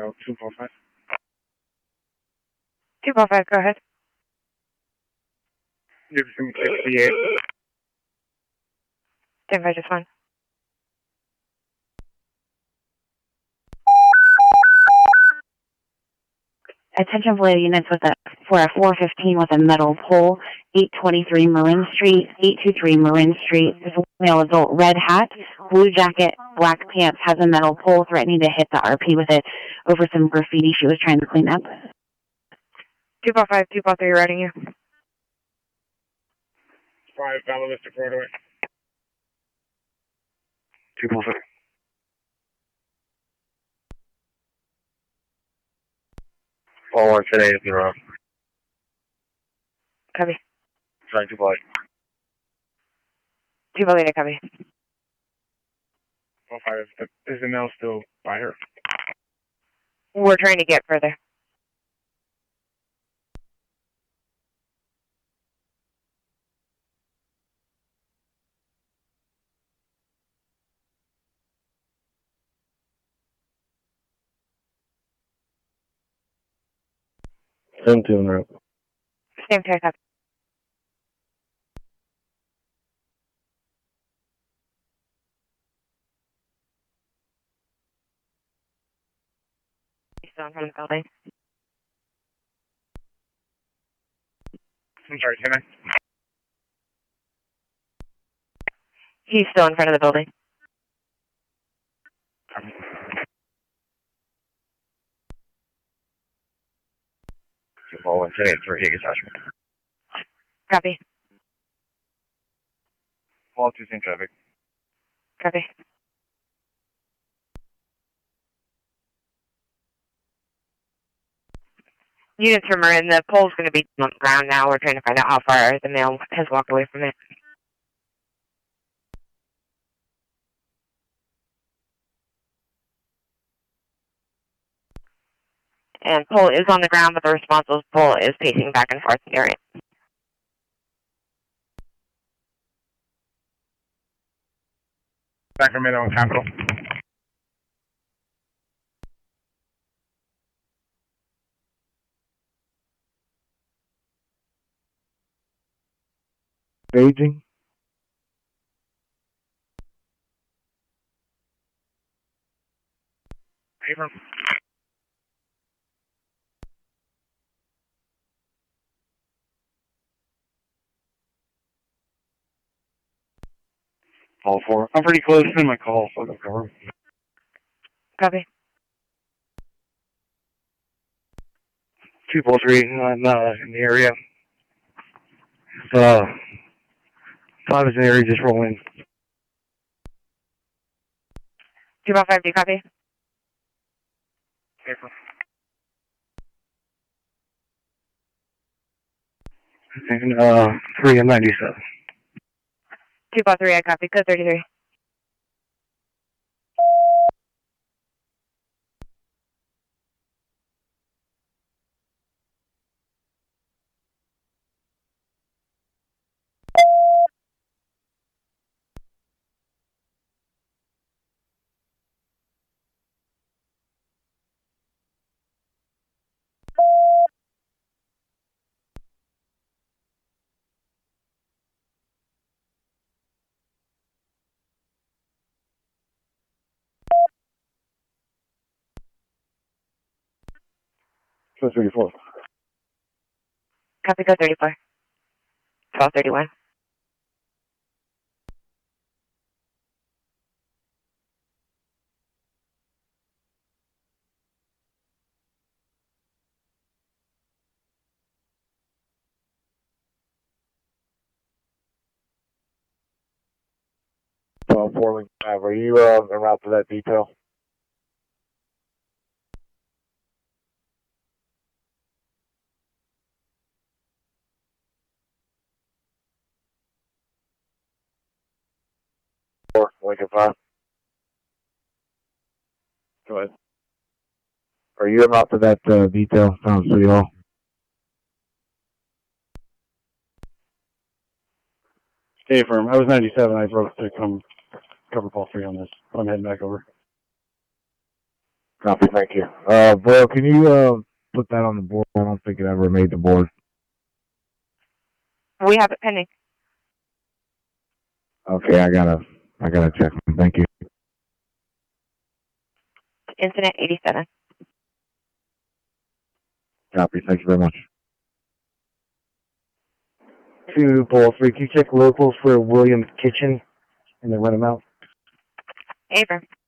245. 245, go ahead. You're 68. 10-5, just fine. Attention Vallejo units for a 415 with a metal pole, 823 Marin Street, 823 Marin Street. This male adult, red hat, blue jacket, black pants, has a metal pole threatening to hit the RP with it over some graffiti she was trying to clean up. 245, 243, riding you. 5, Bella Vista Broadway. 243. All on today is around. Copy. Trying to buy. 248, copy. 5, is the mail still by her? We're trying to get further. Same tune, right? Same time, copy. He's still in front of the building. I'm sorry, can I? He's still in front of the building. All on today is for Higgins Ashman. Copy. All 2 same traffic. Copy. Units from Marin, the pole's going to be on the ground now. We're trying to find out how far the male has walked away from it. And pole is on the ground, but the responsible pole is pacing back and forth in the area. Sacramento and Capital. Staging. Paper. All 4. I'm pretty close to my call, so I'll cover. Copy. 243, I'm in the area. 5 is in the area, just rolling. 255, do you copy? Paper. And 3 and 97. 253, I copy. Code 33. Code 34. Copy, code 34. 1231. Portland Ave. Are you en route to that detail? Or Lincoln 5? Go ahead. Are you en route to that detail, Tom City Hall? Stay firm. I was 97. I broke to come cover Paul 3 on this. I'm heading back over. Copy, thank you. Boyle, can you put that on the board? I don't think it ever made the board. We have it pending. Okay, I gotta check. Thank you. Incident 87. Copy, thank you very much. 2 Pole 3, can you check locals for Williams Kitchen and then run them out? Abram.